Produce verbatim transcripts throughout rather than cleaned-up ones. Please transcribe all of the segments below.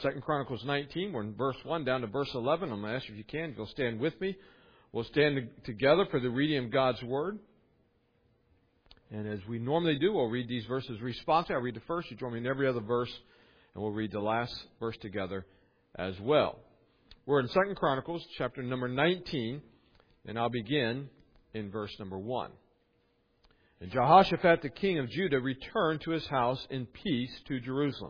Second Chronicles nineteen. We're in verse one down to verse eleven. I'm going to ask you if you can, if you'll stand with me. We'll stand together for the reading of God's Word. And as we normally do, we'll read these verses responsibly. I'll read the first. You join me in every other verse. And we'll read the last verse together as well. We're in Second Chronicles chapter number nineteen. And I'll begin in verse number one. And Jehoshaphat the king of Judah returned to his house in peace to Jerusalem.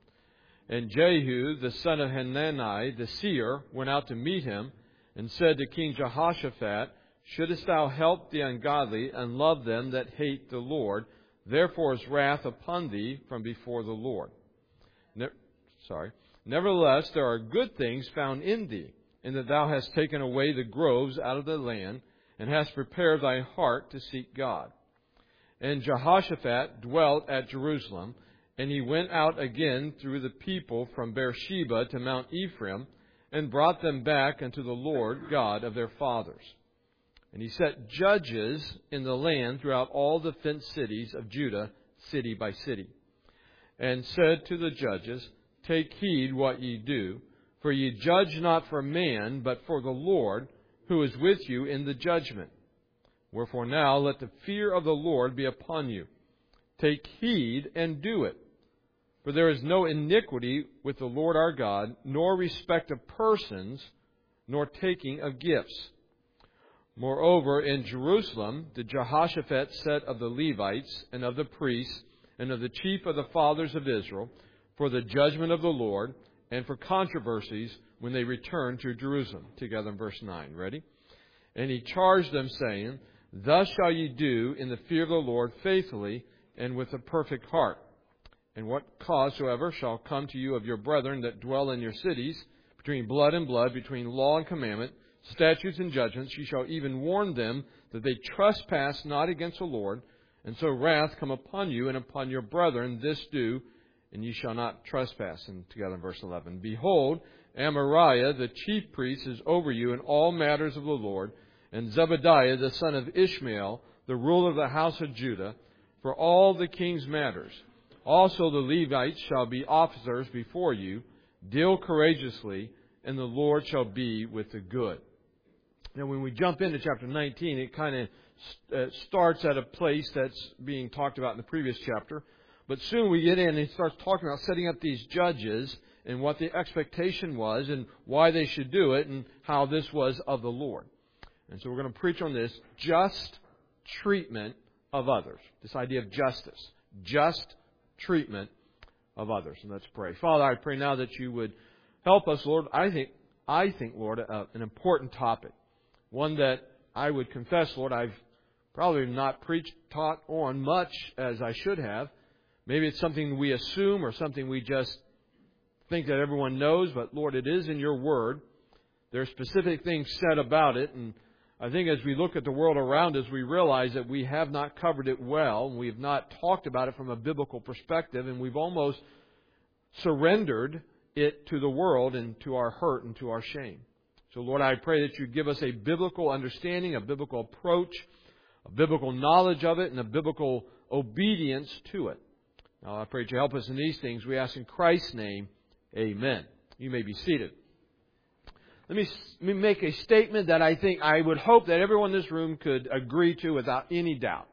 And Jehu the son of Hanani the seer went out to meet him and said to King Jehoshaphat, Shouldest thou help the ungodly and love them that hate the Lord? Therefore is wrath upon thee from before the Lord. Ne- sorry. Nevertheless, there are good things found in thee, in that thou hast taken away the groves out of the land, and hast prepared thy heart to seek God. And Jehoshaphat dwelt at Jerusalem, and he went out again through the people from Beersheba to Mount Ephraim, and brought them back unto the Lord God of their fathers. And he set judges in the land throughout all the fenced cities of Judah, city by city. And said to the judges, Take heed what ye do, for ye judge not for man, but for the Lord, who is with you in the judgment. Wherefore now let the fear of the Lord be upon you. Take heed and do it. For there is no iniquity with the Lord our God, nor respect of persons, nor taking of gifts. Moreover, in Jerusalem did Jehoshaphat set of the Levites, and of the priests, and of the chief of the fathers of Israel, for the judgment of the Lord, and for controversies when they returned to Jerusalem. Together in verse nine. Ready? And he charged them, saying, Thus shall ye do in the fear of the Lord faithfully, and with a perfect heart. And what cause soever shall come to you of your brethren that dwell in your cities, between blood and blood, between law and commandment, statutes and judgments, ye shall even warn them that they trespass not against the Lord, and so wrath come upon you and upon your brethren. This do, and ye shall not trespass. And together in verse eleven. Behold, Amariah the chief priest is over you in all matters of the Lord, and Zebadiah the son of Ishmael, the ruler of the house of Judah, for all the king's matters. Also the Levites shall be officers before you. Deal courageously, and the Lord shall be with the good. Now, when we jump into chapter nineteen, it kind of st- starts at a place that's being talked about in the previous chapter. But soon we get in and it starts talking about setting up these judges and what the expectation was and why they should do it and how this was of the Lord. And so we're going to preach on this just treatment of others. This idea of justice. Just treatment of others. And let's pray. Father, I pray now that you would help us, Lord. I think, I think, Lord, uh, an important topic. One that I would confess, Lord, I've probably not preached, taught on much as I should have. Maybe it's something we assume or something we just think that everyone knows. But, Lord, it is in your word. There are specific things said about it. And I think as we look at the world around us, we realize that we have not covered it well. And we have not talked about it from a biblical perspective. And we've almost surrendered it to the world and to our hurt and to our shame. So, Lord, I pray that you give us a biblical understanding, a biblical approach, a biblical knowledge of it, and a biblical obedience to it. Now, I pray that you help us in these things. We ask in Christ's name, amen. You may be seated. Let me, let me make a statement that I think I would hope that everyone in this room could agree to without any doubt.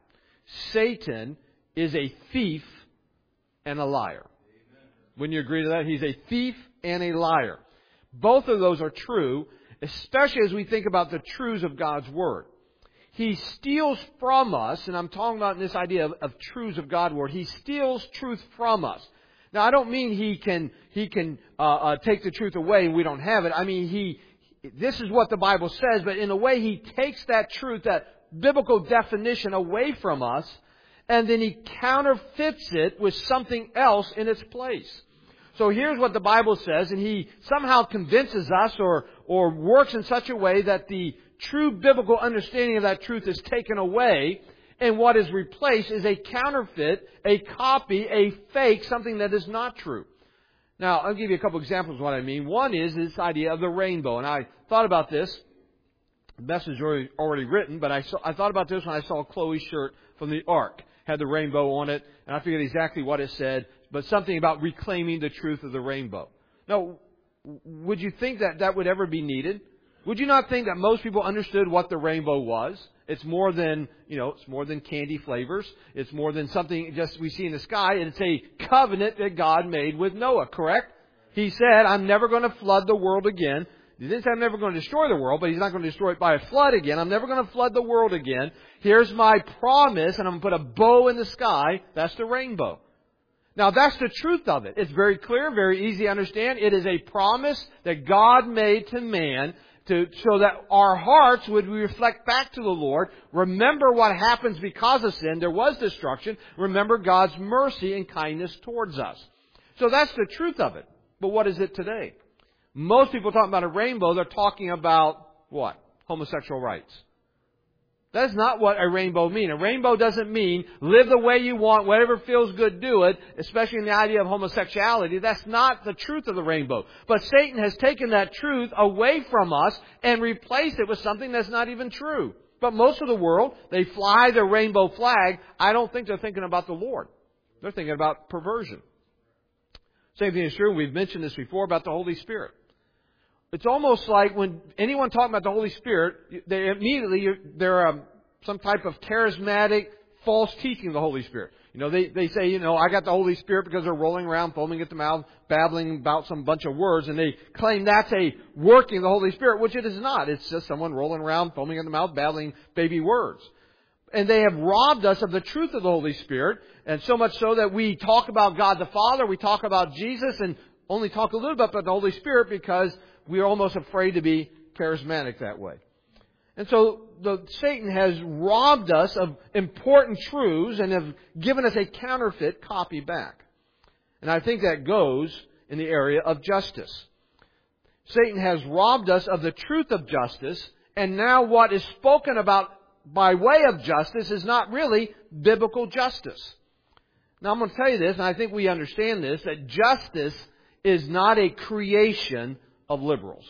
Satan is a thief and a liar. Wouldn't you agree to that? He's a thief and a liar. Both of those are true, especially as we think about the truths of God's Word. He steals from us, and I'm talking about this idea of, of truths of God's Word. He steals truth from us. Now, I don't mean he can he can uh, uh, take the truth away and we don't have it. I mean, he. This is what the Bible says, but in a way he takes that truth, that biblical definition away from us, and then he counterfeits it with something else in its place. So here's what the Bible says, and he somehow convinces us or, or works in such a way that the true biblical understanding of that truth is taken away, and what is replaced is a counterfeit, a copy, a fake, something that is not true. Now, I'll give you a couple examples of what I mean. One is this idea of the rainbow, and I thought about this. The message is already, already written, but I, saw, I thought about this when I saw Chloe's shirt from the Ark. Had the rainbow on it, and I figured exactly what it said, but something about reclaiming the truth of the rainbow. Now, would you think that that would ever be needed? Would you not think that most people understood what the rainbow was? It's more than, you know, it's more than candy flavors. It's more than something just we see in the sky. And it's a covenant that God made with Noah, correct? He said, I'm never going to flood the world again. He didn't say I'm never going to destroy the world, but He's not going to destroy it by a flood again. I'm never going to flood the world again. Here's my promise, and I'm going to put a bow in the sky. That's the rainbow. Now, that's the truth of it. It's very clear, very easy to understand. It is a promise that God made to man to, so that our hearts would reflect back to the Lord. Remember what happens because of sin. There was destruction. Remember God's mercy and kindness towards us. So that's the truth of it. But what is it today? Most people talking about a rainbow, they're talking about what? Homosexual rights. That's not what a rainbow means. A rainbow doesn't mean live the way you want, whatever feels good, do it, especially in the idea of homosexuality. That's not the truth of the rainbow. But Satan has taken that truth away from us and replaced it with something that's not even true. But most of the world, they fly the rainbow flag. I don't think they're thinking about the Lord. They're thinking about perversion. Same thing is true. We've mentioned this before about the Holy Spirit. It's almost like when anyone talking about the Holy Spirit, they immediately, they're um, some type of charismatic, false teaching of the Holy Spirit. You know, they, they say, you know, I got the Holy Spirit because they're rolling around, foaming at the mouth, babbling about some bunch of words, and they claim that's a working of the Holy Spirit, which it is not. It's just someone rolling around, foaming at the mouth, babbling baby words. And they have robbed us of the truth of the Holy Spirit, and so much so that we talk about God the Father, we talk about Jesus, and only talk a little bit about the Holy Spirit because we're almost afraid to be charismatic that way. And so the, Satan has robbed us of important truths and have given us a counterfeit copy back. And I think that goes in the area of justice. Satan has robbed us of the truth of justice, and now what is spoken about by way of justice is not really biblical justice. Now I'm going to tell you this, and I think we understand this, that justice is not a creation of liberals.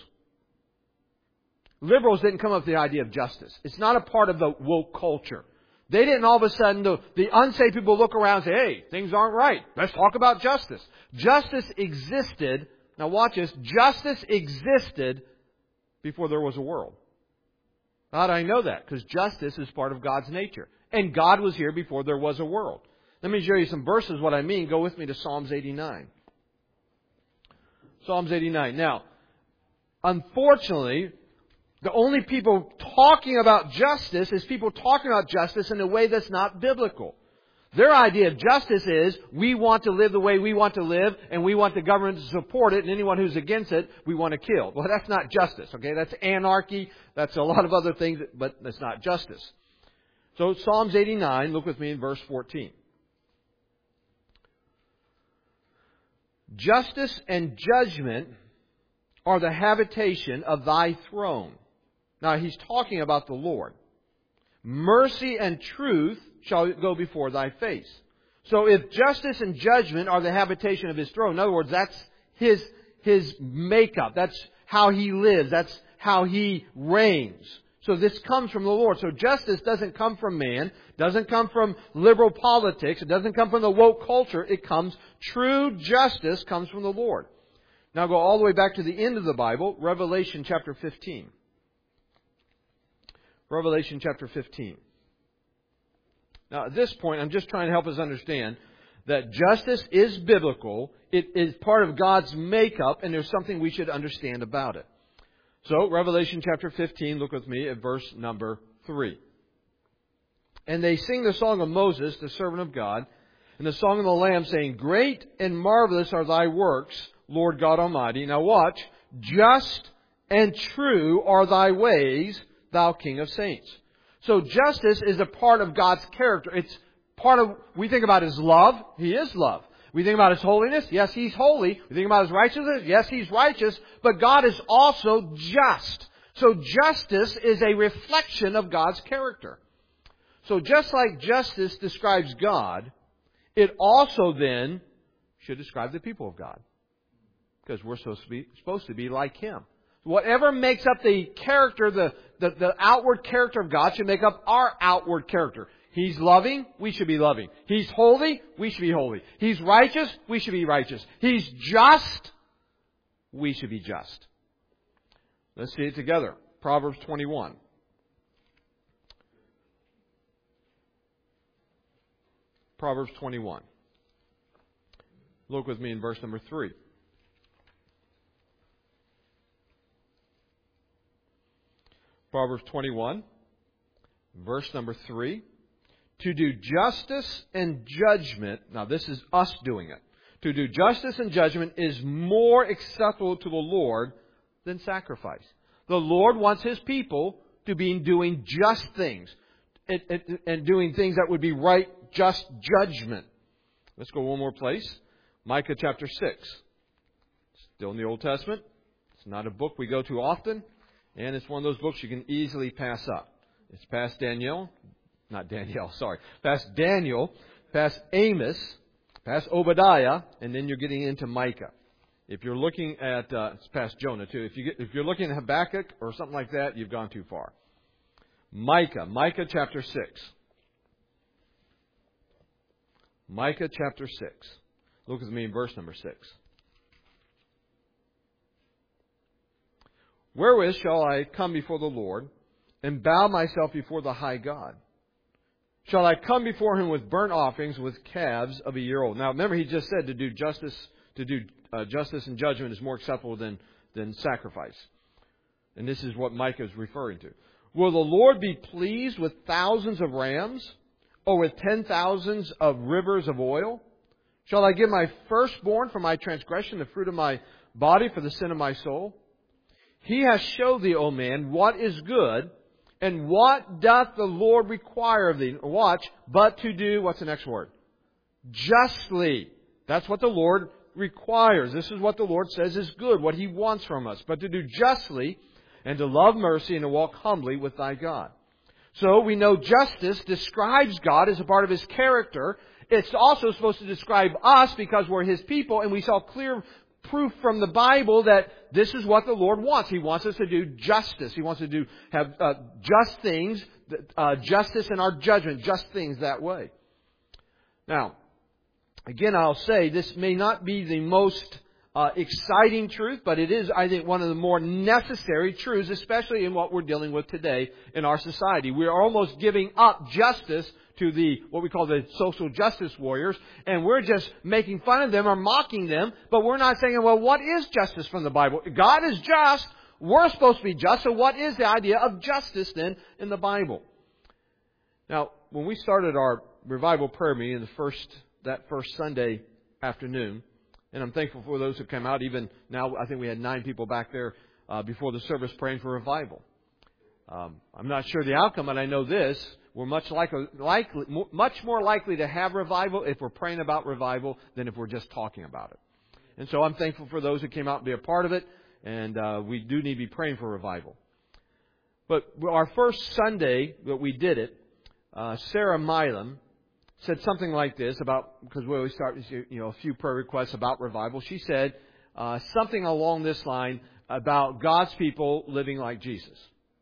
Liberals didn't come up with the idea of justice. It's not a part of the woke culture. They didn't all of a sudden, the, the unsaved people look around and say, hey, things aren't right. Let's talk about justice. Justice existed, now watch this, justice existed before there was a world. How do I know that? Because justice is part of God's nature. And God was here before there was a world. Let me show you some verses what I mean. Go with me to Psalms eighty-nine. Psalms eighty-nine. Now, unfortunately, the only people talking about justice is people talking about justice in a way that's not biblical. Their idea of justice is we want to live the way we want to live and we want the government to support it, and anyone who's against it, we want to kill. Well, that's not justice, okay? That's anarchy. That's a lot of other things, but that's not justice. So Psalms eighty-nine, look with me in verse fourteen. Justice and judgment are the habitation of thy throne. Now, he's talking about the Lord. Mercy and truth shall go before thy face. So if justice and judgment are the habitation of His throne, in other words, that's His, His makeup. That's how He lives. That's how He reigns. So this comes from the Lord. So justice doesn't come from man, doesn't come from liberal politics, it doesn't come from the woke culture. It comes, true justice comes from the Lord. Now go all the way back to the end of the Bible, Revelation chapter fifteen. Revelation chapter fifteen. Now at this point, I'm just trying to help us understand that justice is biblical. It is part of God's makeup, and there's something we should understand about it. So, Revelation chapter fifteen, look with me at verse number three. And they sing the song of Moses, the servant of God, and the song of the Lamb, saying, Great and marvelous are thy works, Lord God Almighty. Now watch. Just and true are thy ways, thou King of saints. So justice is a part of God's character. It's part of, we think about His love. He is love. We think about His holiness. Yes, He's holy. We think about His righteousness. Yes, He's righteous. But God is also just. So justice is a reflection of God's character. So just like justice describes God, it also then should describe the people of God. Because we're supposed to be, supposed to be like Him. Whatever makes up the character, the, the, the outward character of God should make up our outward character. He's loving, we should be loving. He's holy, we should be holy. He's righteous, we should be righteous. He's just, we should be just. Let's see it together. Proverbs twenty-one. Proverbs twenty-one. Look with me in verse number three. Proverbs twenty-one, verse number three. To do justice and judgment, now this is us doing it. To do justice and judgment is more acceptable to the Lord than sacrifice. The Lord wants His people to be doing just things and, and, and doing things that would be right, just judgment. Let's go one more place. Micah chapter six. Still in the Old Testament. It's not a book we go to often. And it's one of those books you can easily pass up. It's past Daniel. Not Daniel, sorry. Past Daniel, past Amos, past Obadiah, and then you're getting into Micah. If you're looking at, uh, it's past Jonah too. If, you get, if you're looking at Habakkuk or something like that, you've gone too far. Micah, Micah chapter six. Micah chapter six. Look with me in verse number six. Wherewith shall I come before the Lord, and bow myself before the high God? Shall I come before Him with burnt offerings, with calves of a year old? Now remember, He just said to do justice, to do uh, justice and judgment is more acceptable than, than sacrifice. And this is what Micah is referring to. Will the Lord be pleased with thousands of rams, or with ten thousands of rivers of oil? Shall I give my firstborn for my transgression, the fruit of my body for the sin of my soul? He has showed thee, O man, what is good, and what doth the Lord require of thee? Watch, but to do, what's the next word? Justly. That's what the Lord requires. This is what the Lord says is good, what He wants from us. But to do justly, and to love mercy, and to walk humbly with thy God. So we know justice describes God as a part of His character. It's also supposed to describe us because we're His people, and we saw clear proof from the Bible that this is what the Lord wants. He wants us to do justice. He wants to do have uh, just things, uh, justice in our judgment, just things that way. Now, again, I'll say this may not be the most uh, exciting truth, but it is, I think, one of the more necessary truths, especially in what we're dealing with today in our society. We are almost giving up justice to the, what we call the social justice warriors, and we're just making fun of them or mocking them, but we're not saying, well, what is justice from the Bible? God is just. We're supposed to be just. So what is the idea of justice then in the Bible? Now, when we started our revival prayer meeting the first, that first Sunday afternoon, and I'm thankful for those who came out. Even now, I think we had nine people back there uh, before the service praying for revival. Um, I'm not sure the outcome, but I know this. We're much likely, likely, much more likely to have revival if we're praying about revival than if we're just talking about it. And so I'm thankful for those who came out and be a part of it. And uh, we do need to be praying for revival. But our first Sunday that we did it, uh, Sarah Milam said something like this about, because we always start, you know, a few prayer requests about revival. She said uh, something along this line about God's people living like Jesus.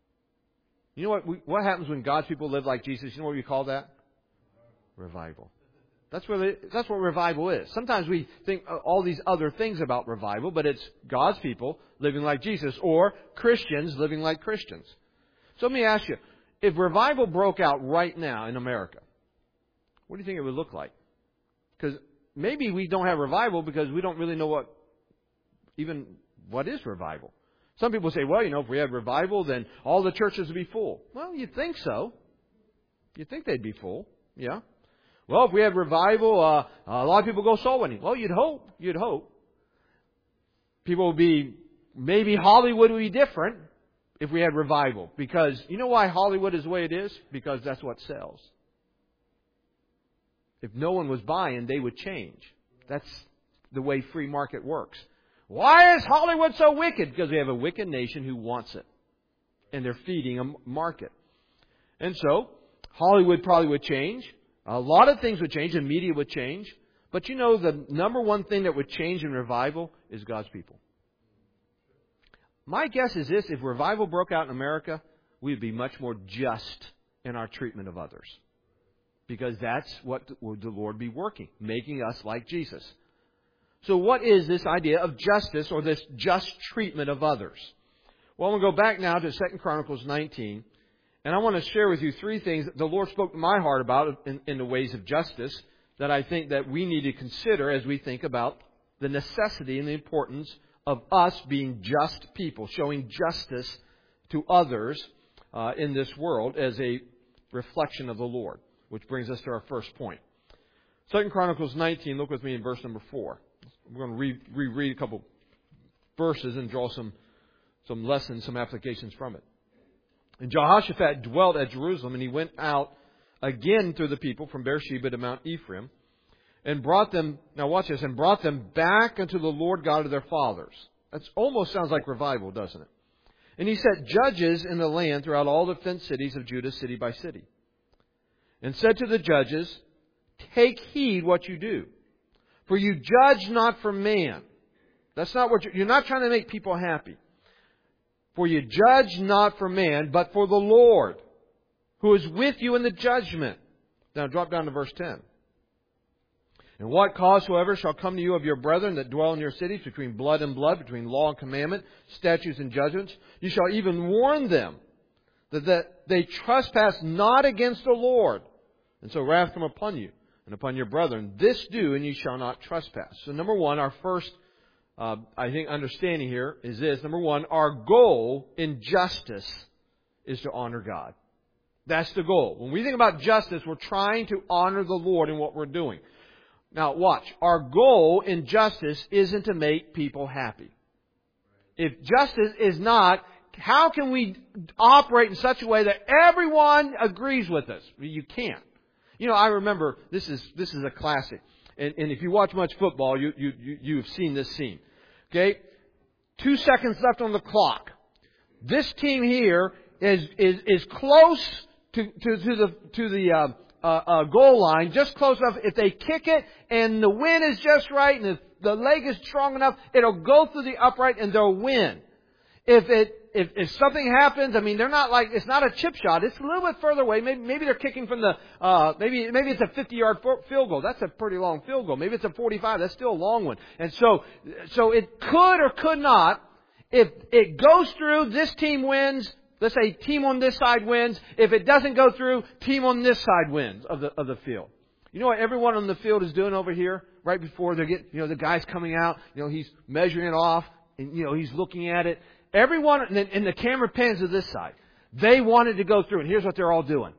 You know what? We, what happens when God's people live like Jesus? You know what we call that? Revival. That's what it, that's what revival is. Sometimes we think all these other things about revival, but it's God's people living like Jesus, or Christians living like Christians. So let me ask you, if revival broke out right now in America, what do you think it would look like? Because maybe we don't have revival because we don't really know what, even what is revival. Some people say, well, you know, if we had revival, then all the churches would be full. Well, you'd think so. You'd think they'd be full. Yeah. Well, if we had revival, uh, a lot of people go soul winning. Well, you'd hope. You'd hope. People would be, maybe Hollywood would be different if we had revival. Because you know why Hollywood is the way it is? Because that's what sells. If no one was buying, they would change. That's the way free market works. Why is Hollywood so wicked? Because we have a wicked nation who wants it. And they're feeding a market. And so, Hollywood probably would change. A lot of things would change. The media would change. But you know, the number one thing that would change in revival is God's people. My guess is this: if revival broke out in America, we would be much more just in our treatment of others. Because that's what would the Lord be working, making us like Jesus. So what is this idea of justice or this just treatment of others? Well, I'm going to go back now to Second Chronicles nineteen. And I want to share with you three things that the Lord spoke to my heart about in, in the ways of justice that I think that we need to consider as we think about the necessity and the importance of us being just people, showing justice to others uh, in this world as a reflection of the Lord. Which brings us to our first point. Second Chronicles nineteen, look with me in verse number four. We're going to re- reread a couple verses and draw some, some lessons, some applications from it. And Jehoshaphat dwelt at Jerusalem, and he went out again through the people from Beersheba to Mount Ephraim, and brought them, now watch this, and brought them back unto the Lord God of their fathers. That almost sounds like revival, doesn't it? And he set judges in the land throughout all the fenced cities of Judah, city by city. And said to the judges, take heed what you do, for you judge not for man. That's not what you're, you're not trying to make people happy. For you judge not for man, but for the Lord, who is with you in the judgment. Now drop down to verse ten. And what cause soever shall come to you of your brethren that dwell in your cities, between blood and blood, between law and commandment, statutes and judgments, you shall even warn them that, that they trespass not against the Lord. And so wrath come upon you and upon your brethren. This do, and you shall not trespass. So number one, our first Uh, I think understanding here is this. Number one, our goal in justice is to honor God. That's the goal. When we think about justice, we're trying to honor the Lord in what we're doing. Now, watch. Our goal in justice isn't to make people happy. If justice is not, how can we operate in such a way that everyone agrees with us? You can't. You know, I remember, this is this is a classic. And, and if you watch much football, you, you, you, you've seen this scene. Okay? Two seconds left on the clock. This team here is is, is close to, to, to the to the uh, uh, uh, goal line, just close enough. If they kick it and the wind is just right and if the leg is strong enough, it'll go through the upright and they'll win. If it if, if something happens, I mean, they're not like, it's not a chip shot. It's a little bit further away. Maybe maybe they're kicking from the uh, maybe maybe it's a fifty-yard field goal. That's a pretty long field goal. Maybe it's a forty-five. That's still a long one. And so so it could or could not. If it goes through, this team wins. Let's say team on this side wins. If it doesn't go through, team on this side wins of the of the field. You know what everyone on the field is doing over here right before they get, you know, the guy's coming out. You know, he's measuring it off, and you know he's looking at it. Everyone, and the camera pans to this side. They wanted to go through, and here's what they're all doing.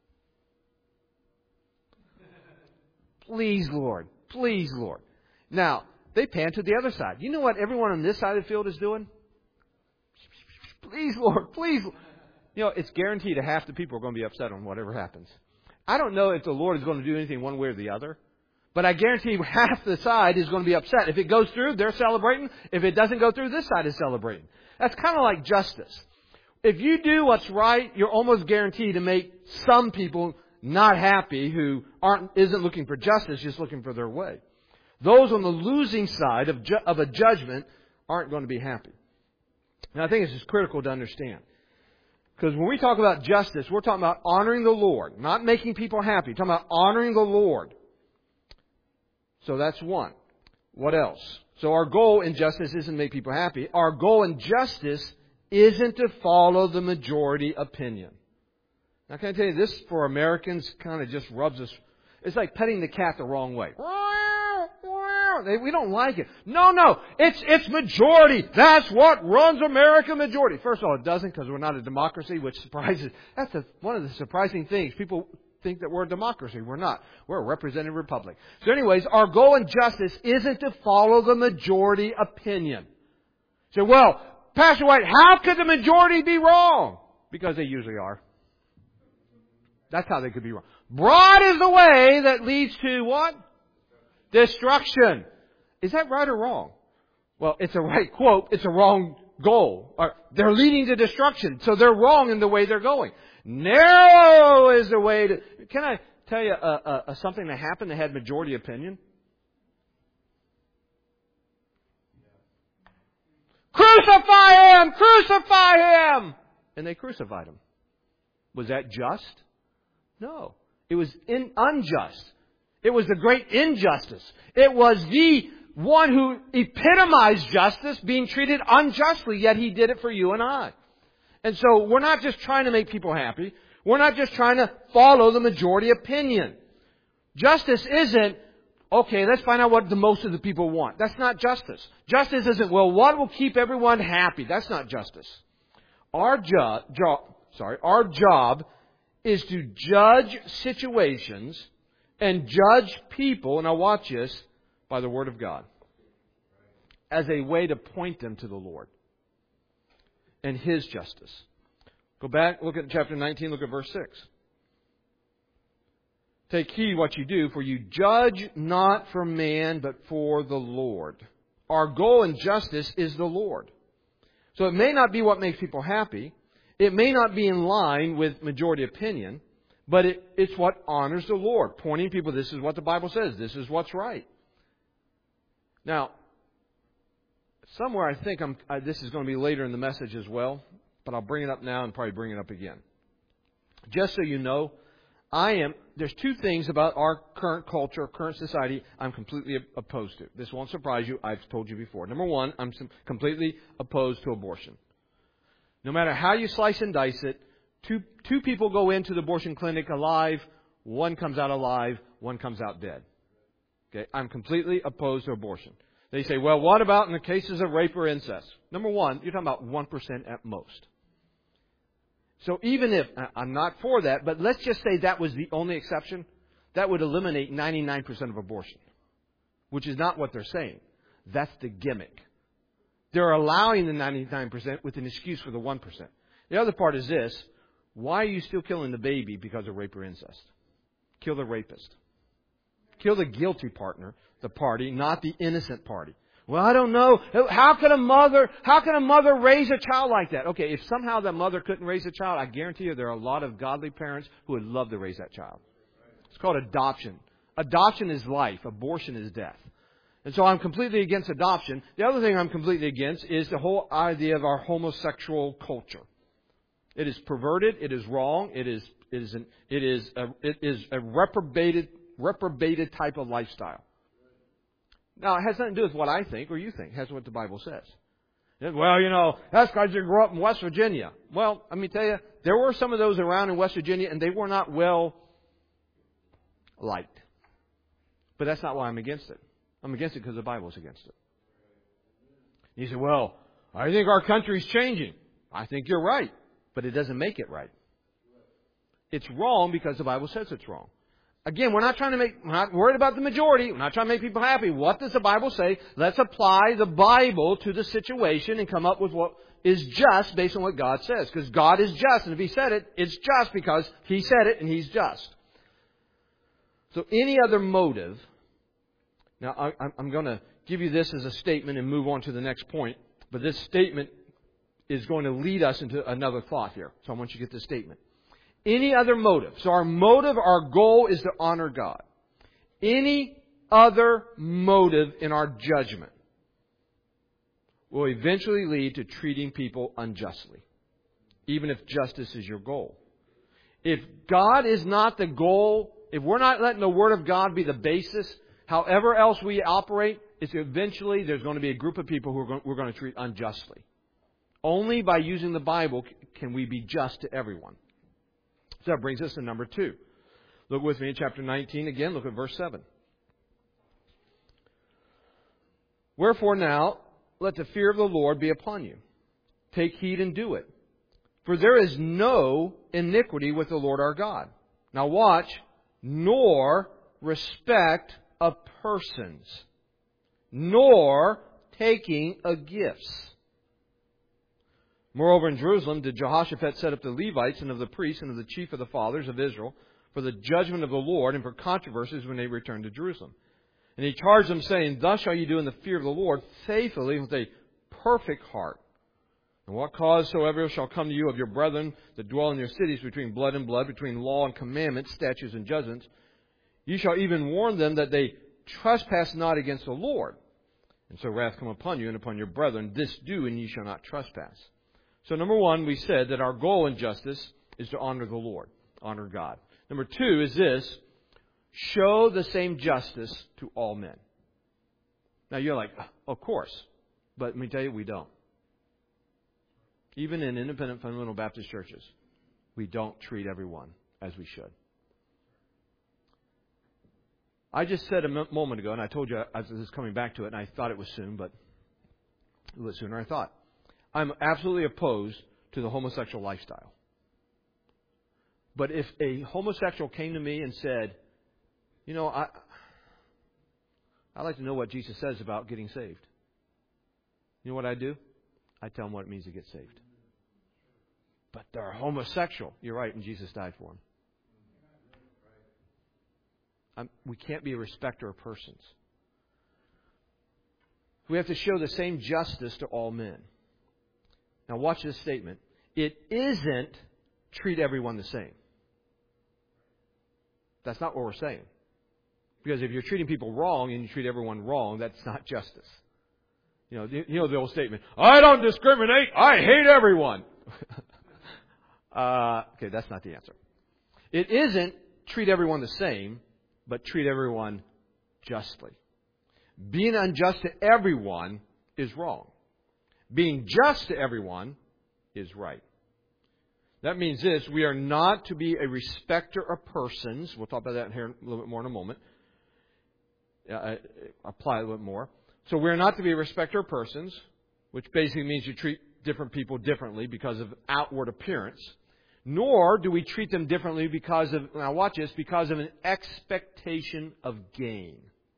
Please, Lord. Please, Lord. Now, they pan to the other side. You know what everyone on this side of the field is doing? Please, Lord. Please. You know, it's guaranteed that half the people are going to be upset on whatever happens. I don't know if the Lord is going to do anything one way or the other. But I guarantee you half the side is going to be upset. If it goes through, they're celebrating. If it doesn't go through, this side is celebrating. That's kind of like justice. If you do what's right, you're almost guaranteed to make some people not happy who aren't isn't looking for justice, just looking for their way. Those on the losing side of, ju- of a judgment aren't going to be happy. Now, I think this is critical to understand. Because when we talk about justice, we're talking about honoring the Lord, not making people happy. We're talking about honoring the Lord. So that's one. What else? So our goal in justice isn't to make people happy. Our goal in justice isn't to follow the majority opinion. Now, can I tell you, this for Americans kind of just rubs us. It's like petting the cat the wrong way. We don't like it. No, no. It's it's majority. That's what runs America, majority. First of all, it doesn't, because we're not a democracy, which surprises. That's a, one of the surprising things. People think that we're a democracy. We're not. We're a representative republic. So anyways, our goal in justice isn't to follow the majority opinion. So, well, Pastor White, how could the majority be wrong? Because they usually are. That's how they could be wrong. Broad is the way that leads to what? Destruction. Is that right or wrong? Well, it's a right quote. It's a wrong goal. Or they're leading to destruction. So they're wrong in the way they're going. Narrow is the way to... Can I tell you uh, uh, something that happened that had majority opinion? Crucify him! Crucify him! And they crucified him. Was that just? No. It was in, unjust. It was the great injustice. It was the one who epitomized justice being treated unjustly, yet He did it for you and I. And so we're not just trying to make people happy. We're not just trying to follow the majority opinion. Justice isn't, okay, let's find out what the most of the people want. That's not justice. Justice isn't, well, what will keep everyone happy? That's not justice. Our jo- jo- sorry, our job is to judge situations and judge people, now watch this, by the Word of God, as a way to point them to the Lord and His justice. Go back, look at chapter nineteen, look at verse six. Take heed what you do, for you judge not for man, but for the Lord. Our goal in justice is the Lord. So it may not be what makes people happy. It may not be in line with majority opinion, but it, it's what honors the Lord. Pointing people, this is what the Bible says. This is what's right. Now, somewhere I think I'm, I, this is going to be later in the message as well, but I'll bring it up now and probably bring it up again. Just so you know, I am, there's two things about our current culture, current society, I'm completely opposed to. This won't surprise you. I've told you before. Number one, I'm completely opposed to abortion. No matter how you slice and dice it, two, two people go into the abortion clinic alive, one comes out alive, one comes out dead. Okay, I'm completely opposed to abortion. They say, well, what about in the cases of rape or incest? Number one, you're talking about one percent at most. So even if, I'm not for that, but let's just say that was the only exception, that would eliminate ninety-nine percent of abortion, which is not what they're saying. That's the gimmick. They're allowing the ninety-nine percent with an excuse for the one percent. The other part is this, why are you still killing the baby because of rape or incest? Kill the rapist. Kill the guilty partner, the party, not the innocent party. Well, I don't know. How can a mother, how can a mother raise a child like that? Okay, if somehow that mother couldn't raise a child, I guarantee you there are a lot of godly parents who would love to raise that child. It's called adoption. Adoption is life. Abortion is death. And so I'm completely against adoption. The other thing I'm completely against is the whole idea of our homosexual culture. It is perverted. It is wrong. It is, it is, an, it is, a, it is a reprobated, reprobated type of lifestyle. Now, it has nothing to do with what I think or you think. It has what the Bible says. Well, you know, that's because you grew up in West Virginia. Well, let me tell you, there were some of those around in West Virginia, and they were not well liked. But that's not why I'm against it. I'm against it because the Bible is against it. You say, well, I think our country's changing. I think you're right, but it doesn't make it right. It's wrong because the Bible says it's wrong. Again, we're not trying to make, we're not worried about the majority. We're not trying to make people happy. What does the Bible say? Let's apply the Bible to the situation and come up with what is just based on what God says. Because God is just. And if He said it, it's just because He said it and He's just. So any other motive. Now, I, I'm going to give you this as a statement and move on to the next point. But this statement is going to lead us into another thought here. So I want you to get this statement. Any other motive. So our motive, our goal is to honor God. Any other motive in our judgment will eventually lead to treating people unjustly, even if justice is your goal. If God is not the goal, if we're not letting the Word of God be the basis, however else we operate, it's eventually there's going to be a group of people who are going, we're going to treat unjustly. Only by using the Bible can we be just to everyone. So that brings us to number two. Look with me in chapter nineteen again. Look at verse seven. Wherefore now, let the fear of the Lord be upon you. Take heed and do it. For there is no iniquity with the Lord our God. Now watch. Nor respect of persons. Nor taking of gifts. Moreover, in Jerusalem did Jehoshaphat set up the Levites and of the priests and of the chief of the fathers of Israel for the judgment of the Lord and for controversies when they returned to Jerusalem. And he charged them, saying, Thus shall you do in the fear of the Lord, faithfully with a perfect heart. And what cause soever shall come to you of your brethren that dwell in your cities between blood and blood, between law and commandment, statutes and judgments, you shall even warn them that they trespass not against the Lord. And so wrath come upon you and upon your brethren. This do, and ye shall not trespass. So number one, we said that our goal in justice is to honor the Lord, honor God. Number two is this, show the same justice to all men. Now you're like, of course. But let me tell you, we don't. Even in independent fundamental Baptist churches, we don't treat everyone as we should. I just said a moment ago, and I told you I was coming back to it, and I thought it was soon, but it was sooner I thought. I'm absolutely opposed to the homosexual lifestyle. But if a homosexual came to me and said, you know, I, I'd like to know what Jesus says about getting saved. You know what I do? I tell them what it means to get saved. But they're homosexual. You're right, and Jesus died for them. I'm, we can't be a respecter of persons. We have to show the same justice to all men. Now watch this statement. It isn't treat everyone the same. That's not what we're saying. Because if you're treating people wrong and you treat everyone wrong, that's not justice. You know, you know the old statement, I don't discriminate, I hate everyone. uh, okay, that's not the answer. It isn't treat everyone the same, but treat everyone justly. Being unjust to everyone is wrong. Being just to everyone is right. That means this, we are not to be a respecter of persons. We'll talk about that here a little bit more in a moment. Uh, apply a little bit more. So we're not to be a respecter of persons, which basically means you treat different people differently because of outward appearance. Nor do we treat them differently because of, now watch this, because of an expectation of gain.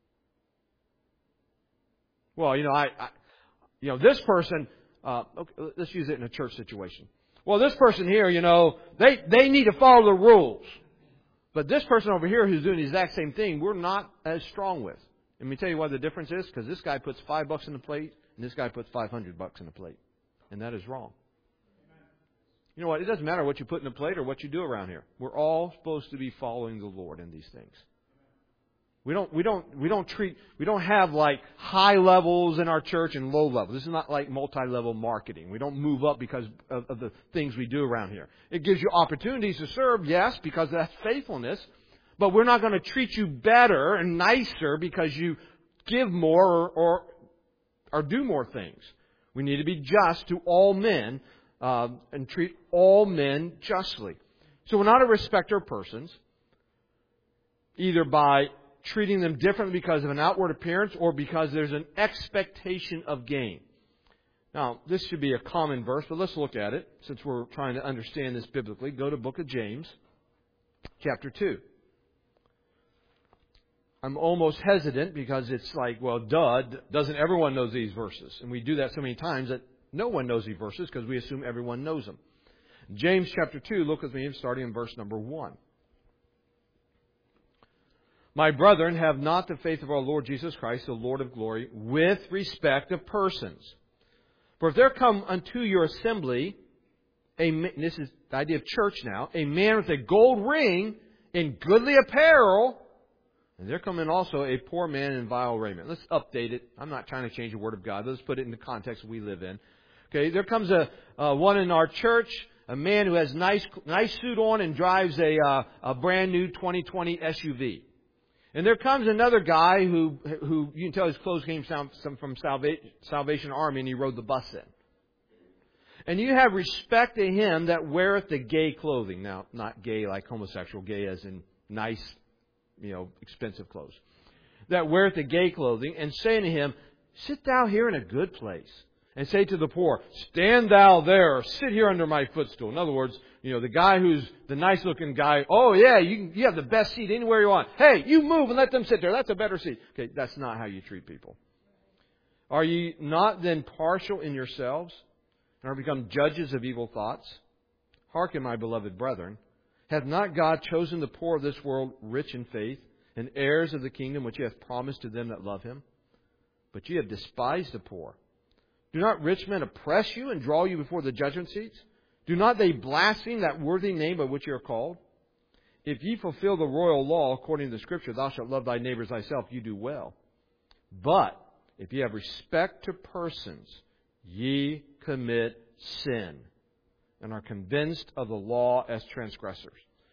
Well, you know, I, I you know, this person, uh, okay, let's use it in a church situation. Well, this person here, you know, they, they need to follow the rules. But this person over here who's doing the exact same thing, we're not as strong with. Let me tell you what the difference is, because this guy puts five bucks in the plate, and this guy puts five hundred bucks in the plate. And that is wrong. You know what? It doesn't matter what you put in the plate or what you do around here. We're all supposed to be following the Lord in these things. We don't, we don't, we don't treat, we don't have like high levels in our church and low levels. This is not like multi-level marketing. We don't move up because of, of the things we do around here. It gives you opportunities to serve, yes, because that's faithfulness. But we're not going to treat you better and nicer because you give more or, or, or do more things. We need to be just to all men uh, and treat all men justly. So we're not a respecter of persons, either by treating them differently because of an outward appearance or because there's an expectation of gain. Now, this should be a common verse, but let's look at it since we're trying to understand this biblically. Go to the book of James, chapter two. I'm almost hesitant because it's like, well, duh, doesn't everyone know these verses? And we do that so many times that no one knows these verses because we assume everyone knows them. James chapter two, look with me starting in verse number one. My brethren, have not the faith of our Lord Jesus Christ, the Lord of glory, with respect of persons. For if there come unto your assembly, a, this is the idea of church now, a man with a gold ring in goodly apparel, and there come in also a poor man in vile raiment. Let's update it. I'm not trying to change the Word of God. Let's put it in the context we live in. Okay, there comes a uh, one in our church, a man who has nice nice suit on and drives a uh, a brand new twenty twenty S U V. And there comes another guy who who you can tell his clothes came from Salvation Army, and he rode the bus in. And you have respect to him that weareth the gay clothing. Now, not gay like homosexual, gay as in nice, you know, expensive clothes. That weareth the gay clothing, and saying to him, sit thou here in a good place. And say to the poor, stand thou there, or sit here under my footstool. In other words, you know, the guy who's the nice looking guy, oh yeah, you can, you have the best seat anywhere you want. Hey, you move and let them sit there. That's a better seat. Okay, that's not how you treat people. Are ye not then partial in yourselves, and are become judges of evil thoughts? Hearken, my beloved brethren, hath not God chosen the poor of this world rich in faith, and heirs of the kingdom which He hath promised to them that love Him? But ye have despised the poor. Do not rich men oppress you and draw you before the judgment seats? Do not they blaspheme that worthy name by which you are called? If ye fulfill the royal law according to the Scripture, thou shalt love thy neighbor as thyself, you do well. But if ye have respect to persons, ye commit sin, and are convinced of the law as transgressors.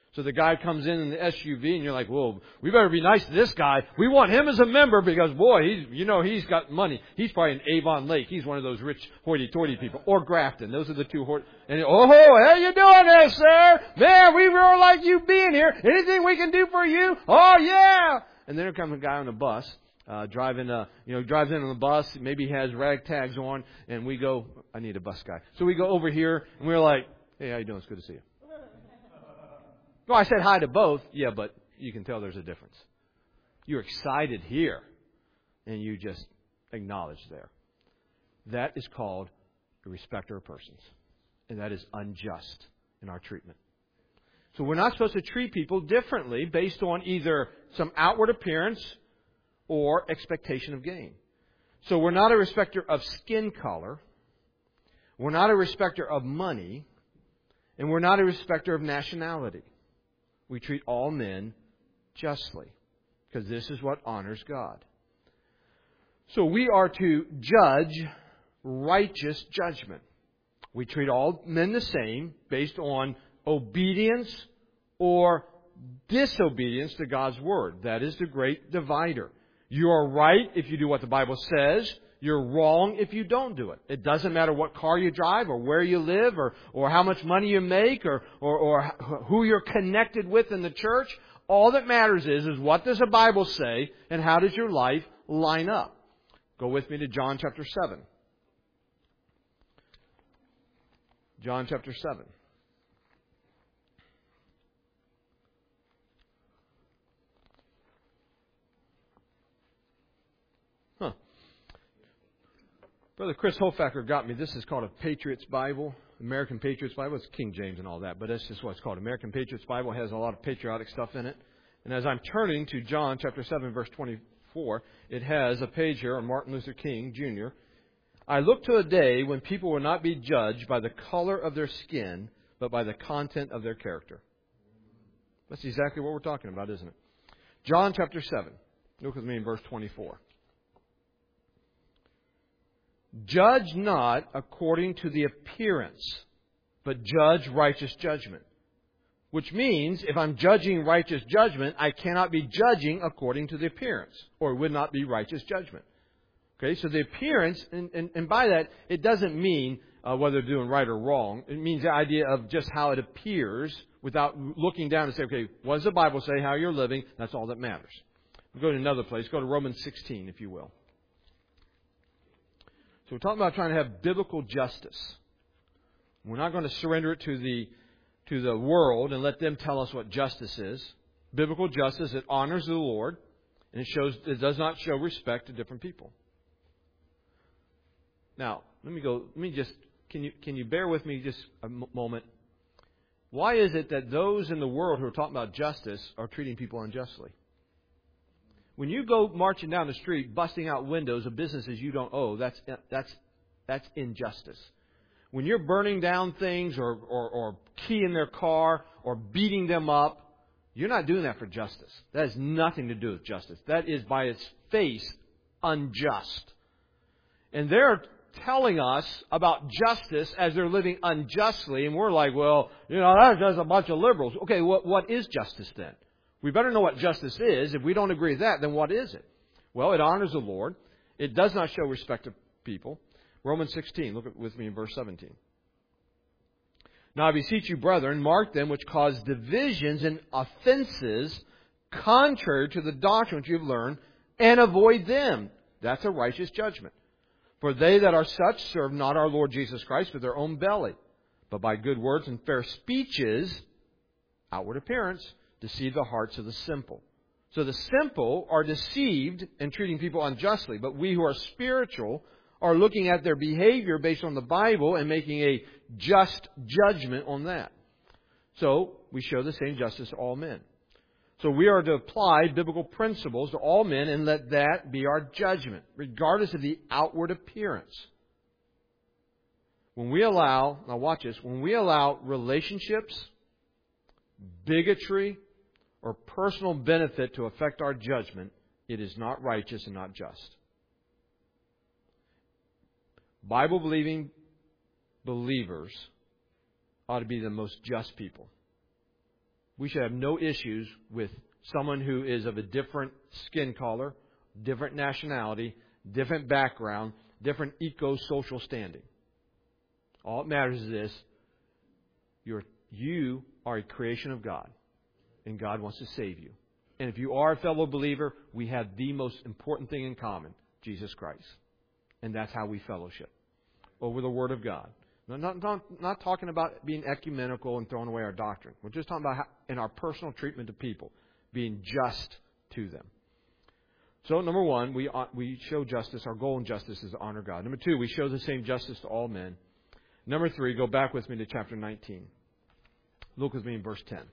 So the guy comes in in the S U V and you're like, well, we better be nice to this guy. We want him as a member because, boy, he's, you know, he's got money. He's probably in Avon Lake. He's one of those rich hoity-toity people. Or Grafton. Those are the two hort. And, oh, how you doing there, sir? Man, we really like you being here. Anything we can do for you? Oh, yeah. And then there comes a guy on a bus. Uh, driving, uh, you know, drives in on the bus. Maybe he has rag tags on, and we go. I need a bus guy. So we go over here, and we're like, "Hey, how you doing? It's good to see you." Well, I said hi to both. Yeah, but you can tell there's a difference. You're excited here, and you just acknowledge there. That is called a respecter of persons, and that is unjust in our treatment. So we're not supposed to treat people differently based on either some outward appearance or expectation of gain. So we're not a respecter of skin color. We're not a respecter of money. And we're not a respecter of nationality. We treat all men justly, because this is what honors God. So we are to judge righteous judgment. We treat all men the same based on obedience or disobedience to God's Word. That is the great divider. You are right if you do what the Bible says. You're wrong if you don't do it. It doesn't matter what car you drive or where you live or, or how much money you make or, or, or who you're connected with in the church. All that matters is, is what does the Bible say and how does your life line up? Go with me to John chapter seven. John chapter seven. Huh. Brother Chris Hofacker got me. This is called a Patriots Bible, American Patriots Bible. It's King James and all that, but that's just what it's called. American Patriots Bible has a lot of patriotic stuff in it. And as I'm turning to John chapter seven, verse twenty-four, it has a page here on Martin Luther King, Junior I look to a day when people will not be judged by the color of their skin, but by the content of their character. That's exactly what we're talking about, isn't it? John chapter seven. Look with me in verse twenty-four. Judge not according to the appearance, but judge righteous judgment. Which means, if I'm judging righteous judgment, I cannot be judging according to the appearance, or it would not be righteous judgment. Okay, so the appearance, and, and, and by that, it doesn't mean uh, whether they're doing right or wrong. It means the idea of just how it appears without looking down and say, okay, what does the Bible say, how you're living? That's all that matters. We'll go to another place. Go to Romans sixteen, if you will. So we're talking about trying to have biblical justice. We're not going to surrender it to the to the world and let them tell us what justice is. Biblical justice, it honors the Lord, and it shows it does not show respect to different people. Now, let me go. Let me just. Can you can you bear with me just a m- moment? Why is it that those in the world who are talking about justice are treating people unjustly? When you go marching down the street, busting out windows of businesses you don't owe, that's that's that's injustice. When you're burning down things or, or, or keying their car or beating them up, you're not doing that for justice. That has nothing to do with justice. That is by its face unjust. And they're telling us about justice as they're living unjustly, and we're like, well, you know, that's just a bunch of liberals. Okay, what what is justice then? We better know what justice is. If we don't agree with that, then what is it? Well, it honors the Lord. It does not show respect to people. Romans sixteen, look with me in verse seventeen. Now I beseech you, brethren, mark them which cause divisions and offenses contrary to the doctrine which you have learned, and avoid them. That's a righteous judgment. For they that are such serve not our Lord Jesus Christ with their own belly, but by good words and fair speeches, outward appearance, deceive the hearts of the simple. So the simple are deceived and treating people unjustly, but we who are spiritual are looking at their behavior based on the Bible and making a just judgment on that. So we show the same justice to all men. So we are to apply biblical principles to all men and let that be our judgment, regardless of the outward appearance. When we allow, now watch this, when we allow relationships, bigotry, or personal benefit to affect our judgment, it is not righteous and not just. Bible-believing believers ought to be the most just people. we should have no issues with someone who is of a different skin color, different nationality, different background, different eco-social standing. All that matters is this. You're, you are a creation of God, and God wants to save you. And if you are a fellow believer, we have the most important thing in common, Jesus Christ. And that's how we fellowship, over the Word of God. Not, not, not talking about being ecumenical and throwing away our doctrine. We're just talking about how, in our personal treatment to people, being just to them. So, number one, we we show justice. Our goal in justice is to honor God. Number two, we show the same justice to all men. Number three, go back with me to chapter nineteen. Look with me in verse ten.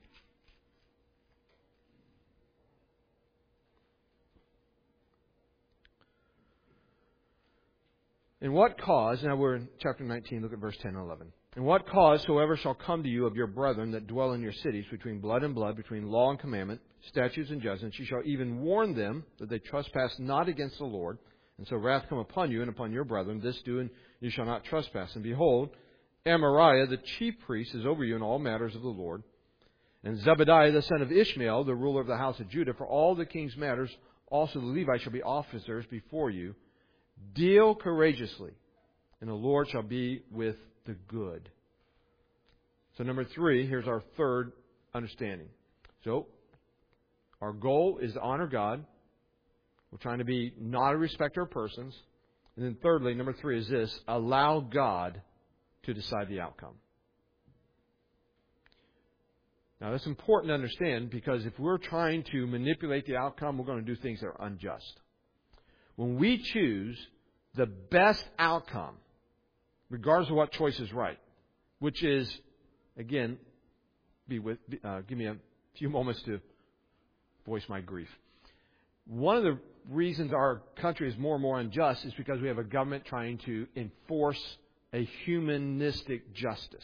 In what cause, now we're in chapter nineteen, look at verse ten and eleven. In what cause soever shall come to you of your brethren that dwell in your cities, between blood and blood, between law and commandment, statutes and judgments, you shall even warn them that they trespass not against the Lord, and so wrath come upon you and upon your brethren. This do, and you shall not trespass. And behold, Amariah, the chief priest, is over you in all matters of the Lord. And Zebediah, the son of Ishmael, the ruler of the house of Judah, for all the king's matters, also the Levites shall be officers before you. Deal courageously, and the Lord shall be with the good. So number three, here's our third understanding. So, our goal is to honor God. We're trying to be not a respecter of persons. And then thirdly, number three is this: allow God to decide the outcome. Now, that's important to understand, because if we're trying to manipulate the outcome, we're going to do things that are unjust. When we choose the best outcome, regardless of what choice is right, which is, again, be with, uh, give me a few moments to voice my grief. One of the reasons our country is more and more unjust is because we have a government trying to enforce a humanistic justice.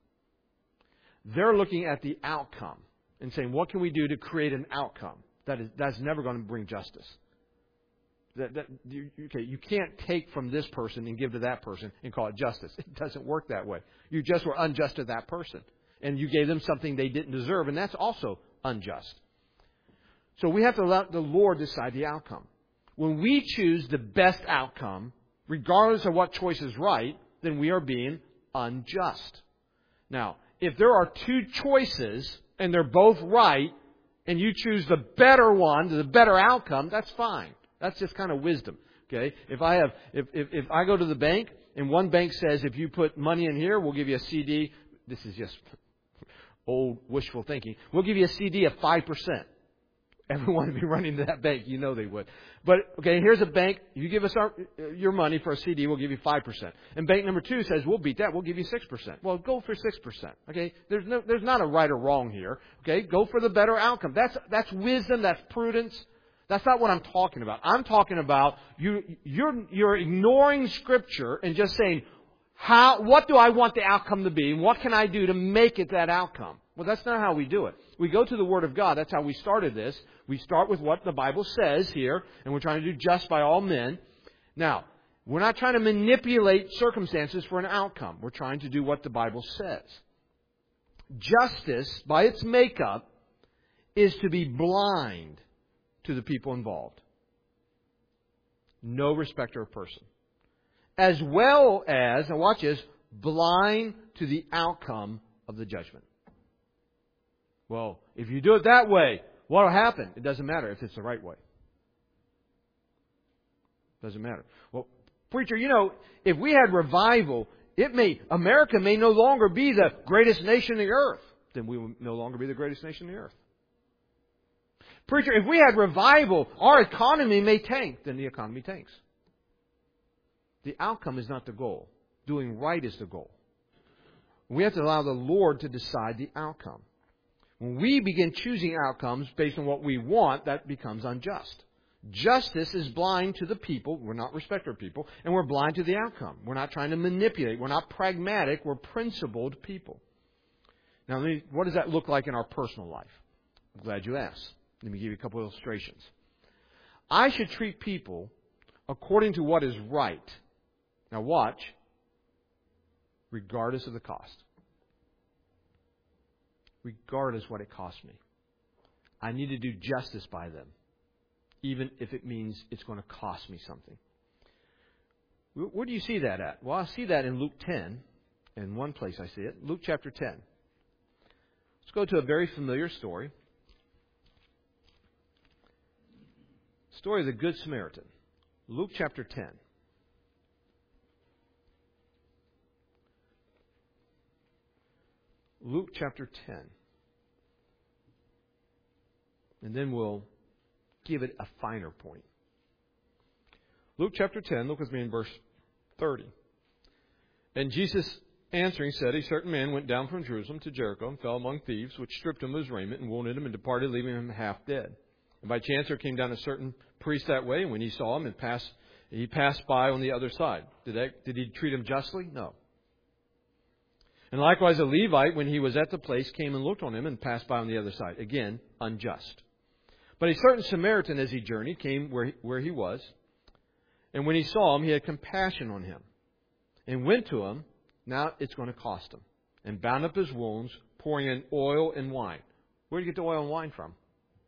They're looking at the outcome and saying, what can we do to create an outcome? That is, that's never going to bring justice. That, that, you, okay, you can't take from this person and give to that person and call it justice. It doesn't work that way. You just were unjust to that person. And you gave them something they didn't deserve, and that's also unjust. So we have to let the Lord decide the outcome. When we choose the best outcome, regardless of what choice is right, then we are being unjust. Now, if there are two choices and they're both right, and you choose the better one, the better outcome, that's fine. That's just kind of wisdom. Okay? If I have, if, if, if I go to the bank and one bank says, if you put money in here, we'll give you a C D. This is just old wishful thinking. We'll give you a C D of five percent. Everyone would be running to that bank. You know they would. But, okay, here's a bank. You give us our, your money for a C D, we'll give you five percent. And bank number two says, we'll beat that. We'll give you six percent. Well, go for six percent. Okay? There's no, there's not a right or wrong here. Okay? Go for the better outcome. That's, that's wisdom. That's prudence. That's not what I'm talking about. I'm talking about you, you're, you're ignoring Scripture and just saying, how, what do I want the outcome to be? And what can I do to make it that outcome? Well, that's not how we do it. We go to the Word of God. That's how we started this. We start with what the Bible says here, and we're trying to do just by all men. Now, we're not trying to manipulate circumstances for an outcome. We're trying to do what the Bible says. Justice, by its makeup, is to be blind to the people involved. No respecter of person. As well as, now watch this, blind to the outcome of the judgment. Well, if you do it that way, what will happen? It doesn't matter if it's the right way. Doesn't matter. Well, preacher, you know, if we had revival, it may, America may no longer be the greatest nation on the earth. Then we will no longer be the greatest nation on the earth. Preacher, if we had revival, our economy may tank. Then the economy tanks. The outcome is not the goal. Doing right is the goal. We have to allow the Lord to decide the outcome. When we begin choosing outcomes based on what we want, that becomes unjust. Justice is blind to the people. We're not respecter of people. And we're blind to the outcome. We're not trying to manipulate. We're not pragmatic. We're principled people. Now, let me, what does that look like in our personal life? I'm glad you asked. Let me give you a couple of illustrations. I should treat people according to what is right. Now watch. Regardless of the cost. regardless what it costs me. I need to do justice by them, even if it means it's going to cost me something. Where do you see that at? Well, I see that in Luke ten. In one place I see it. Luke chapter ten. Let's go to a very familiar story. Story of the Good Samaritan. Luke chapter ten. Luke chapter ten. And then we'll give it a finer point. Luke chapter ten, look with me in verse thirty. And Jesus answering said, a certain man went down from Jerusalem to Jericho and fell among thieves, which stripped him of his raiment and wounded him and departed, leaving him half dead. And by chance there came down a certain priest that way, and when he saw him, and passed, he passed by on the other side. Did, that, did he treat him justly? No. And likewise a Levite, when he was at the place, came and looked on him and passed by on the other side. Again, unjust. But a certain Samaritan, as he journeyed, came where he, where he was. And when he saw him, he had compassion on him and went to him. Now it's going to cost him. And bound up his wounds, pouring in oil and wine. Where did he get the oil and wine from?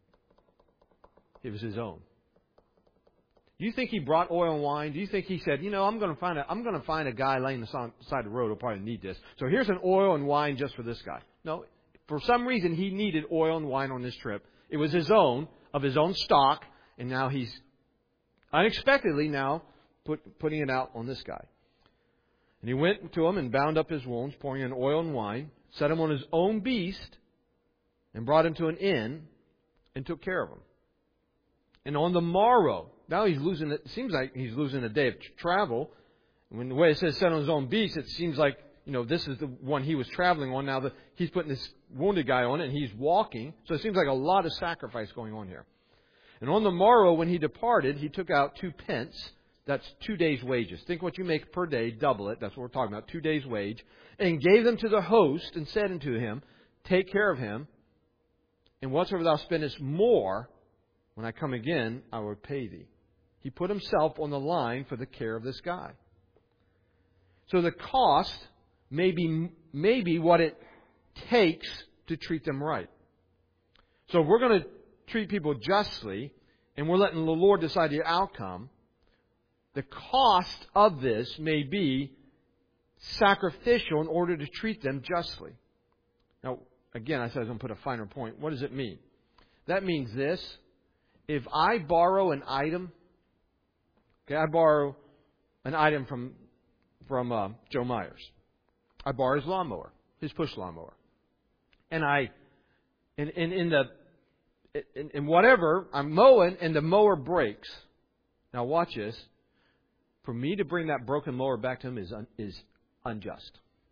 It was his own. Do you think he brought oil and wine? Do you think he said, you know, I'm going to find a, I'm going to find a guy laying the side of the road who'll probably need this. So here's an oil and wine just for this guy. No, for some reason he needed oil and wine on this trip. It was his own, of his own stock, and now he's unexpectedly now put, putting it out on this guy. And he went to him and bound up his wounds, pouring in oil and wine, set him on his own beast, and brought him to an inn, and took care of him. And on the morrow, now he's losing, it seems like he's losing a day of travel. When the way it says set on his own beast, it seems like, you know, this is the one he was traveling on. Now the, he's putting this wounded guy on it, and he's walking. So it seems like a lot of sacrifice going on here. And on the morrow, when he departed, he took out two pence. That's two days' wages. Think what you make per day, double it. That's what we're talking about, two days' wage. And gave them to the host, and said unto him, take care of him, and whatsoever thou spendest more, when I come again, I will pay thee. He put himself on the line for the care of this guy. So the cost may be, may be what it takes to treat them right. So if we're going to treat people justly, and we're letting the Lord decide the outcome, the cost of this may be sacrificial in order to treat them justly. Now, again, I said I was going to put a finer point. What does it mean? That means this. If I borrow an item, okay, I borrow an item from from uh, Joe Myers. I borrow his lawnmower, his push lawnmower, and I, in in, in the in, in whatever I'm mowing, and the mower breaks. Now watch this. For me to bring that broken mower back to him is un, is unjust.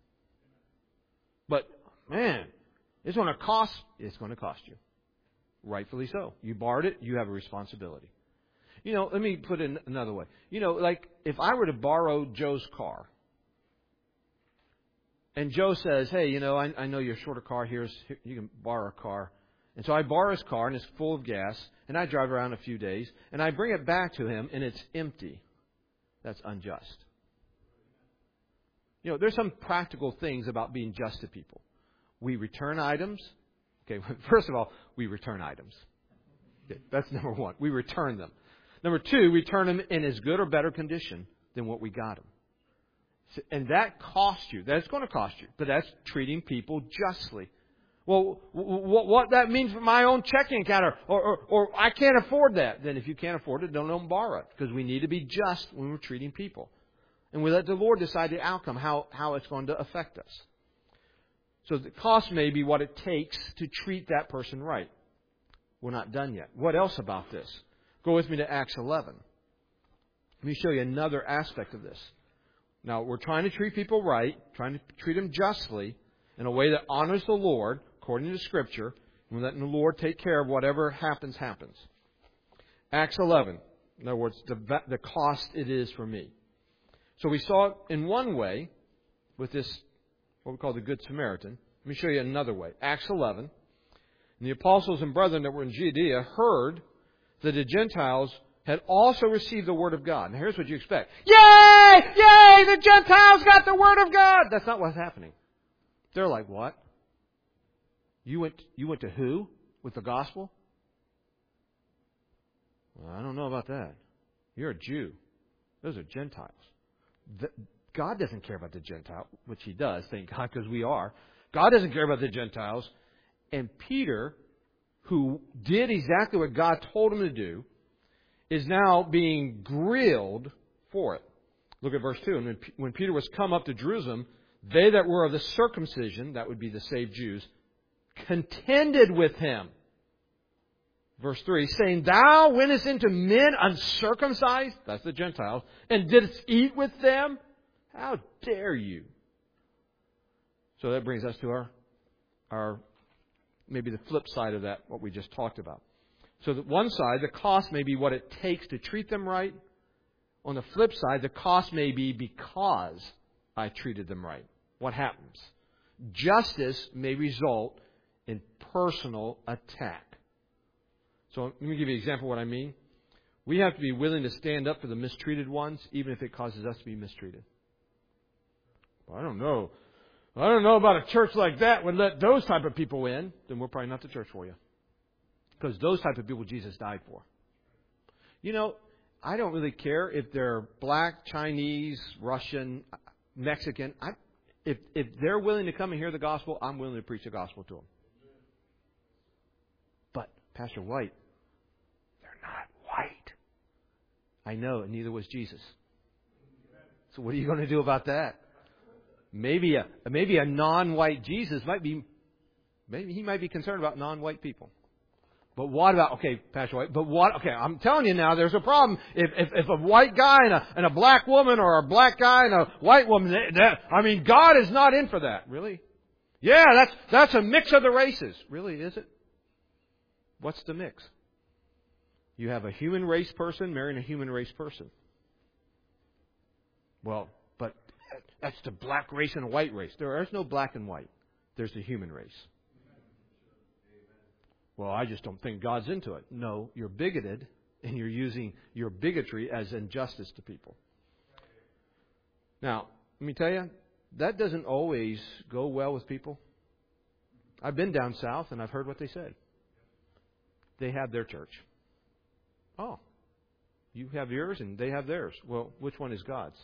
But man, it's going to cost. It's going to cost you. Rightfully so. You borrowed it. You have a responsibility. You know, let me put it another way. You know, like if I were to borrow Joe's car, and Joe says, "Hey, you know, I, I know you're short a car. Here's here, you can borrow a car." And so I borrow his car, and it's full of gas, and I drive around a few days, and I bring it back to him, and it's empty. That's unjust. You know, there's some practical things about being just to people. We return items. Okay, first of all, we return items. Okay, that's number one. We return them. Number two, return them in as good or better condition than what we got them. And that costs you. That's going to cost you. But that's treating people justly. Well, what that means for my own checking account, or, or, or I can't afford that. Then if you can't afford it, don't, don't borrow it. Because we need to be just when we're treating people. And we let the Lord decide the outcome, how, how it's going to affect us. So the cost may be what it takes to treat that person right. We're not done yet. What else about this? Go with me to Acts eleven. Let me show you another aspect of this. Now, we're trying to treat people right, trying to treat them justly in a way that honors the Lord, according to Scripture, and letting the Lord take care of whatever happens, happens. Acts eleven. In other words, the, the cost it is for me. So we saw it in one way with this, what we call the Good Samaritan. Let me show you another way. Acts eleven. And the apostles and brethren that were in Judea heard that the Gentiles had also received the Word of God. Now here's what you expect. Yay! Yay! The Gentiles got the Word of God! That's not what's happening. They're like, what? You went, you went to who with the gospel? Well, I don't know about that. You're a Jew. Those are Gentiles. The, God doesn't care about the Gentile, which He does, thank God, because we are. God doesn't care about the Gentiles. And Peter, who did exactly what God told him to do, is now being grilled for it. Look at verse two. And when Peter was come up to Jerusalem, they that were of the circumcision, that would be the saved Jews, contended with him. Verse three, saying, Thou wentest into men uncircumcised, that's the Gentiles, and didst eat with them? How dare you? So that brings us to our, our maybe the flip side of that, what we just talked about. So that one side, the cost may be what it takes to treat them right. On the flip side, the cost may be because I treated them right. What happens? Justice may result in personal attack. So let me give you an example of what I mean. We have to be willing to stand up for the mistreated ones, even if it causes us to be mistreated. Well, I don't know. I don't know about a church like that would let those type of people in. Then we're probably not the church for you. Because those type of people Jesus died for. You know, I don't really care if they're black, Chinese, Russian, Mexican. I, if, if they're willing to come and hear the gospel, I'm willing to preach the gospel to them. But, Pastor White, they're not white. I know, and neither was Jesus. So what are you going to do about that? Maybe a maybe a non-white Jesus might be, maybe he might be concerned about non-white people. But what about, okay, Pastor White, but what, okay, I'm telling you now, there's a problem. If if, if a white guy and a, and a black woman, or a black guy and a white woman, that, I mean, God is not in for that. Really? Yeah, that's that's a mix of the races. Really, is it? What's the mix? You have a human race person marrying a human race person. Well, but that's the black race and a white race. There is no black and white. There's the human race. Well, I just don't think God's into it. No, you're bigoted, and you're using your bigotry as injustice to people. Now, let me tell you, that doesn't always go well with people. I've been down south, and I've heard what they said. They have their church. Oh, you have yours, and they have theirs. Well, which one is God's?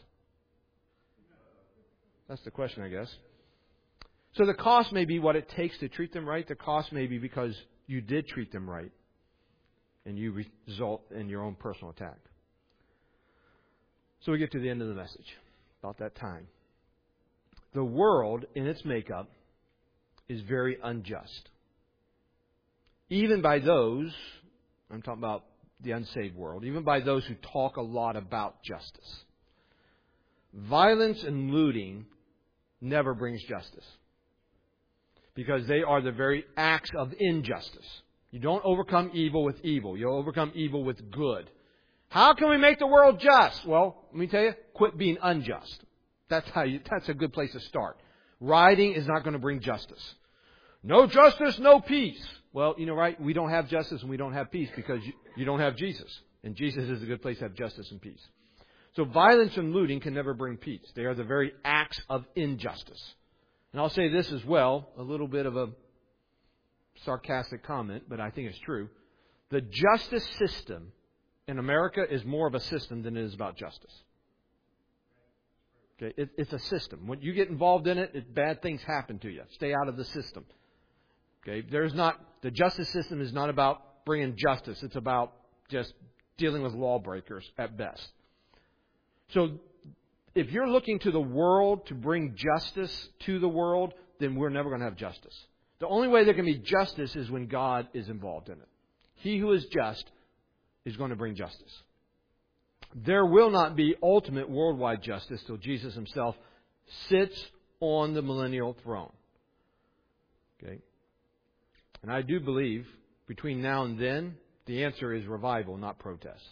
That's the question, I guess. So the cost may be what it takes to treat them right. The cost may be because you did treat them right, and you result in your own personal attack. So we get to the end of the message, about that time. The world, in its makeup, is very unjust. Even by those, I'm talking about the unsaved world, even by those who talk a lot about justice. Violence and looting never brings justice. Because they are the very acts of injustice. You don't overcome evil with evil. You overcome evil with good. How can we make the world just? Well, let me tell you, quit being unjust. That's how you, that's a good place to start. Rioting is not going to bring justice. No justice, no peace. Well, you know, right? We don't have justice and we don't have peace because you, you don't have Jesus. And Jesus is a good place to have justice and peace. So violence and looting can never bring peace. They are the very acts of injustice. And I'll say this as well, a little bit of a sarcastic comment, but I think it's true. The justice system in America is more of a system than it is about justice. Okay, it, it's a system. When you get involved in it, it, bad things happen to you. Stay out of the system. Okay, there's not the justice system is not about bringing justice. It's about just dealing with lawbreakers at best. So, if you're looking to the world to bring justice to the world, then we're never going to have justice. The only way there can be justice is when God is involved in it. He who is just is going to bring justice. There will not be ultimate worldwide justice till Jesus Himself sits on the millennial throne. Okay? And I do believe between now and then, the answer is revival, not protest.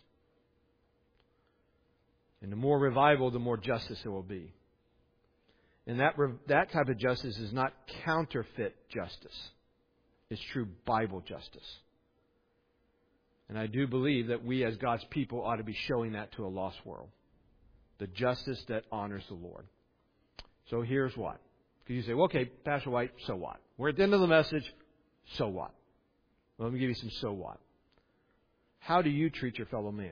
And the more revival, the more justice there will be. And that that type of justice is not counterfeit justice. It's true Bible justice. And I do believe that we as God's people ought to be showing that to a lost world. The justice that honors the Lord. So here's what. Because you say, well, okay, Pastor White, so what? We're at the end of the message. So what? Well, let me give you some so what. How do you treat your fellow man?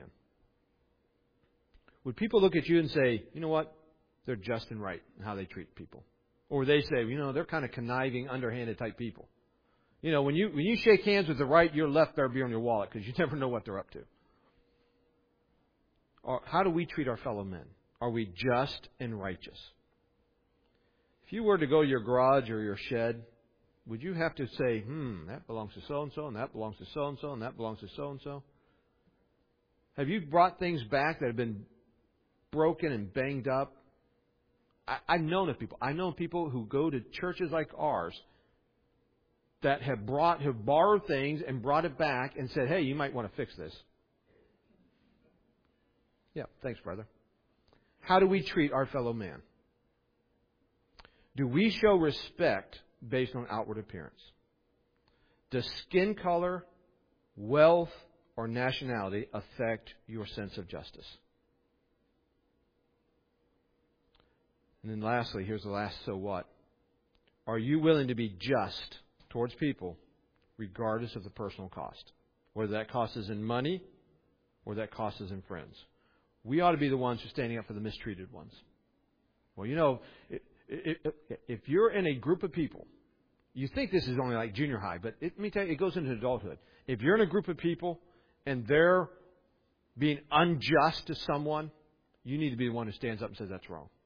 Would people look at you and say, you know what? They're just and right in how they treat people. Or they say, you know, they're kind of conniving, underhanded type people. You know, when you when you shake hands with the right, your left better be on your wallet because you never know what they're up to. Or how do we treat our fellow men? Are we just and righteous? If you were to go to your garage or your shed, would you have to say, hmm, that belongs to so-and-so, and that belongs to so-and-so, and that belongs to so-and-so? Have you brought things back that have been broken and banged up? I, I've known of people. I know people who go to churches like ours that have brought, have borrowed things and brought it back and said, hey, you might want to fix this. Yeah, thanks, brother. How do we treat our fellow man? Do we show respect based on outward appearance? Does skin color, wealth, or nationality affect your sense of justice? And then lastly, here's the last so what. Are you willing to be just towards people regardless of the personal cost? Whether that cost is in money or that cost is in friends. We ought to be the ones who are standing up for the mistreated ones. Well, you know, if you're in a group of people, you think this is only like junior high, but it, let me tell you, it goes into adulthood. If you're in a group of people and they're being unjust to someone, you need to be the one who stands up and says that's wrong.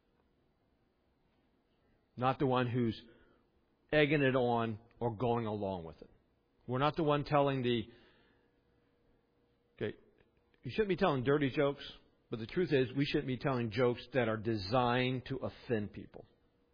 Not the one who's egging it on or going along with it. We're not the one telling the, okay, you shouldn't be telling dirty jokes, but the truth is we shouldn't be telling jokes that are designed to offend people.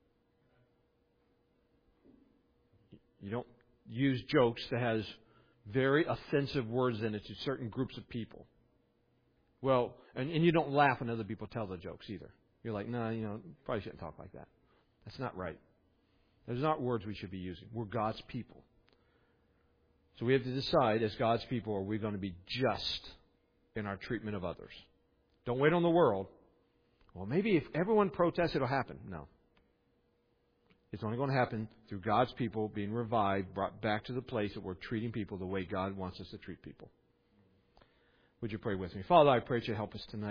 You don't use jokes that has very offensive words in it to certain groups of people. Well, and, and you don't laugh when other people tell the jokes either. You're like, no, nah, you know, probably shouldn't talk like that. That's not right. Those are not words we should be using. We're God's people. So we have to decide as God's people, are we going to be just in our treatment of others? Don't wait on the world. Well, maybe if everyone protests, it'll happen. No. It's only going to happen through God's people being revived, brought back to the place that we're treating people the way God wants us to treat people. Would you pray with me? Father, I pray that you help us tonight.